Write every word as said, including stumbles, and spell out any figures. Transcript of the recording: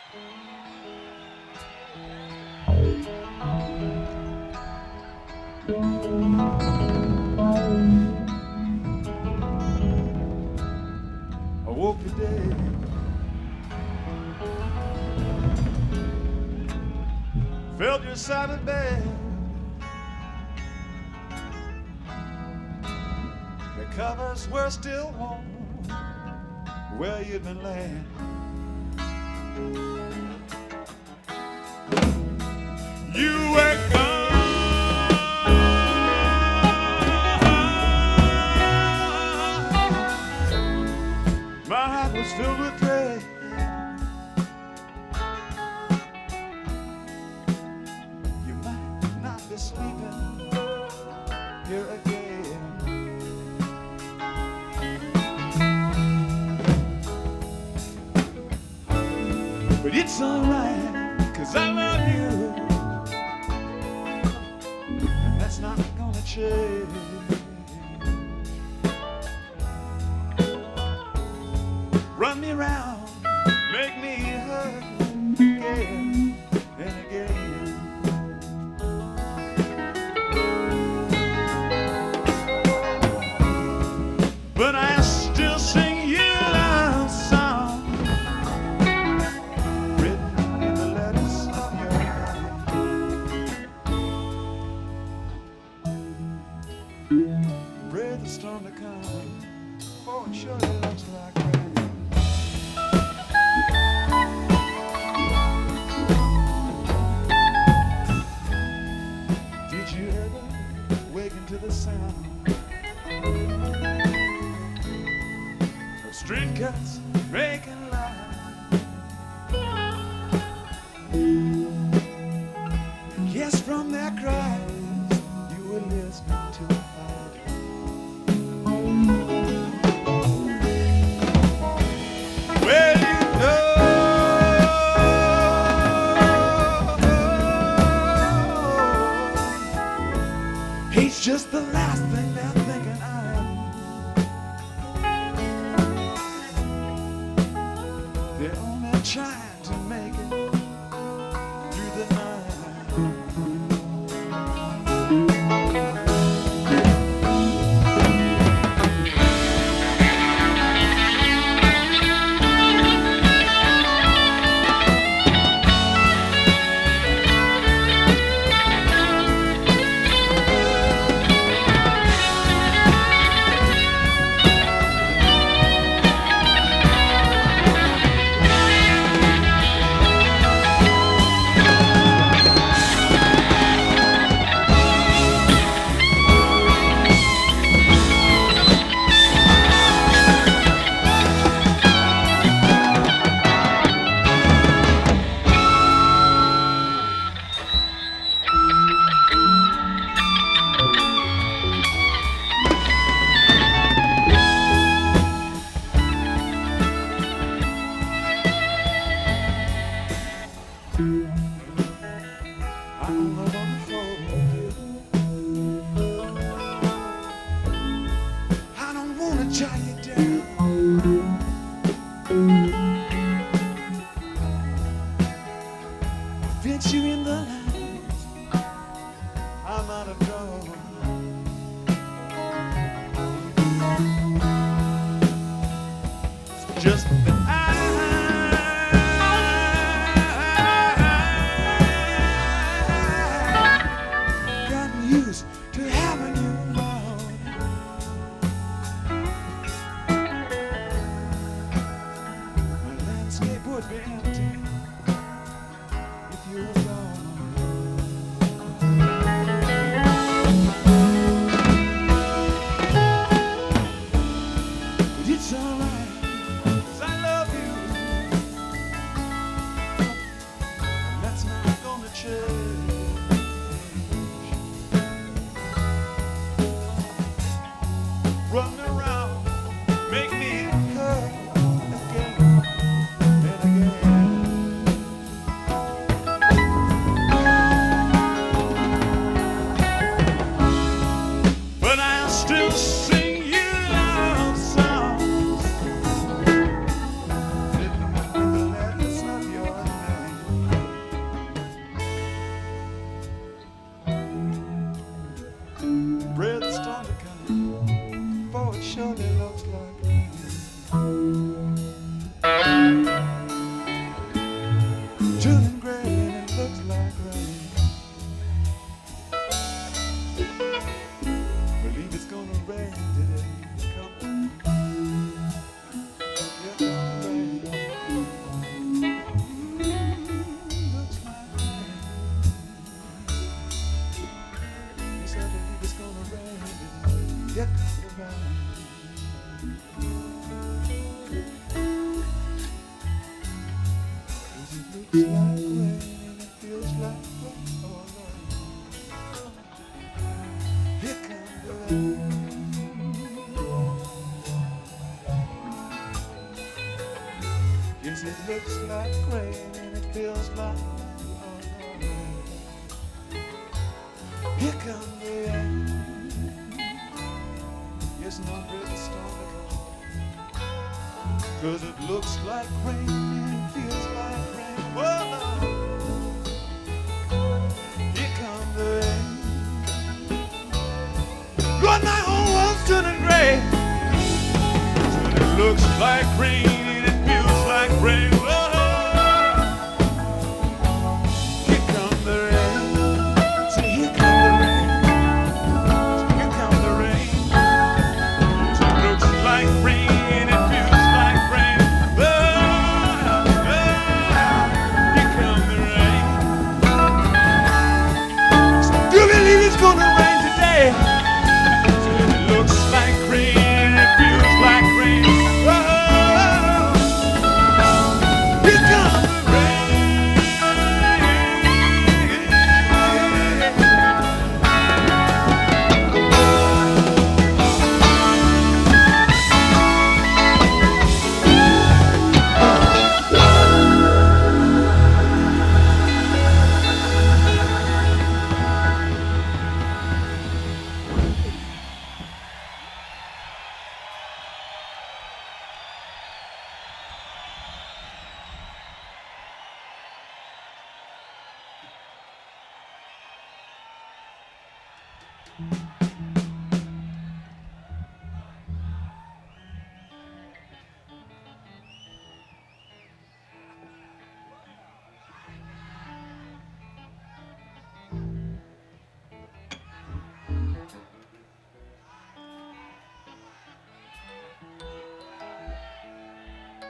I woke today, felt your side of bed. The covers were still warm where you'd been laying. You were gone. My heart was filled with dread. You might not be sleeping here again. But it's alright, 'cause I love you, and that's not gonna change. Run me round, make me hurt again and again. But I still sing you love song, written in the letters of your hand. Pray the storm to come, for it surely looks like rain. Did you ever waken to the sound of street cats making loud? Yes, from their cries you were listening to a fight. Well, you know he's just the last thing they're thinking I am. They're only trying to make it through the night. I don't know what for you. I don't wanna tie you down. Fix you in the lines I might have drawn. It's just that I used to having you around. My landscape would be empty if you were gone. But it's alright, 'cause I love you, and that's not gonna change. Run around, make me hurt again and again. But I'll still sing you love songs, written in the letters of your hand. It looks like rain and it feels like rain. Oh Lord, here comes the rain. Yes, it looks like rain and it feels like rain. Oh Lord, here comes the rain. Yes, no great storm to come. 'Cause it looks like rain and it feels like rain. Oh Lord, here comes the rain. Lord, my whole world's turning gray. And it looks like rain and it feels like rain. Oh, here comes the rain. See, here comes the rain. Here comes the rain. It looks like rain. It's gonna rain today. It looks like rain, it feels like rain. Oh, here comes the rain. Mm-hmm.